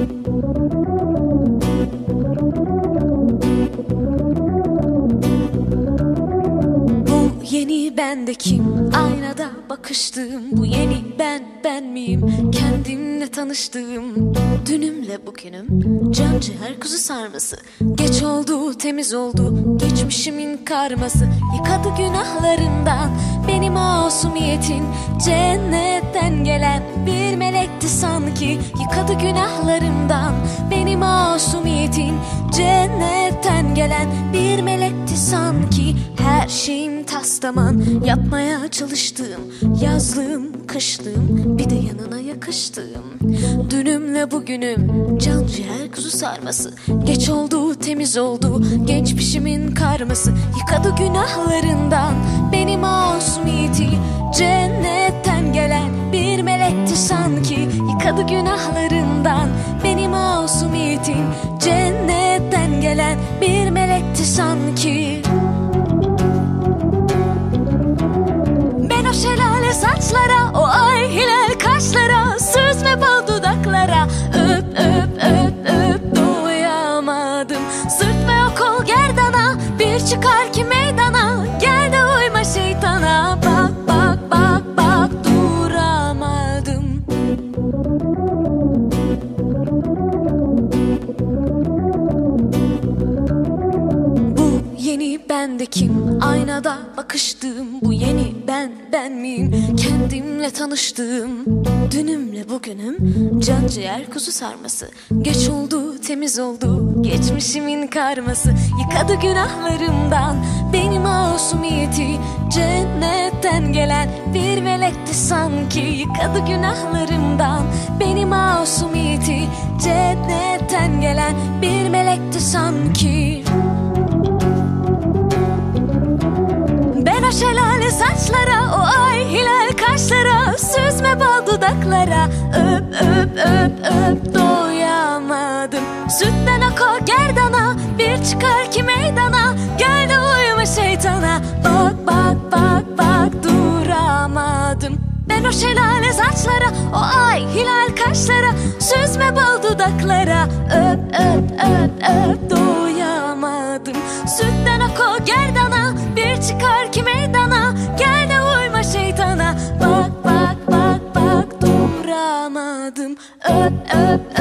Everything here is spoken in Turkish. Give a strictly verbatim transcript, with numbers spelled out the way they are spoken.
Yeni bende kim? Aynada bakıştığım bu yeni ben, ben miyim? Kendimle tanıştığım dünümle bugünüm, can ciğer kuzu sarması. Geç oldu, temiz oldu geçmişimin karması. Yıkadı günahlarından beni masumiyetin, cennetten gelen bir melekti sanki. Yıkadı günahlarımdan beni masumiyetin, cennetten gelen bir melekti sanki. Her şeyim taslaman, yapmaya çalıştığım, yazlığım, kışlığım, bir de yanına yakıştığım dünümle bugünüm, can ciğer kuzu sarması. Geç oldu, temiz oldu geçmişimin karması. Yıkadı günahlarından beni masumiyeti, cennetten gelen bir melekti sanki. Yıkadı günahlarından beni masumiyetin, cennetten gelen bir melekti sanki. Ben o şelale saçlara, o ay hilal kaşlara, süzme bal dudaklara öp öp öp öp doyamadım. Sırtma o kol gerdana, bir çıkar ki meydana, gel de uyma şeytana. Bak bak bak bak duramadım. Bu yeni bende kim? Aynada bakıştığım bu yeni ben, ben miyim? Kendimle tanıştığım dünümle bugünüm, can ciğer kuzu sarması. Geç oldu, temiz oldu geçmişimin karması. Yıkadı günahlarımdan beni masumiyeti, cennetten gelen bir melekti sanki. Yıkadı günahlarımdan beni masumiyeti, cennetten gelen bir melekti sanki. Ben o şelale saçlara, o ay hilal kaşlara, süzme bal dudaklara öp öp öp öp doyamadım. Sütten ako gerdana, bir çıkar ki meydana, gel de uyuma şeytana. Bak bak bak bak duramadım. Ben o şelale saçlara, o ay hilal kaşlara, süzme bal dudaklara öp öp öp öp doyamadım. Sütten ako gerdana, bir çıkar ki meydana, gel de uyma şeytana. Bak bak bak bak duramadım. Öp öp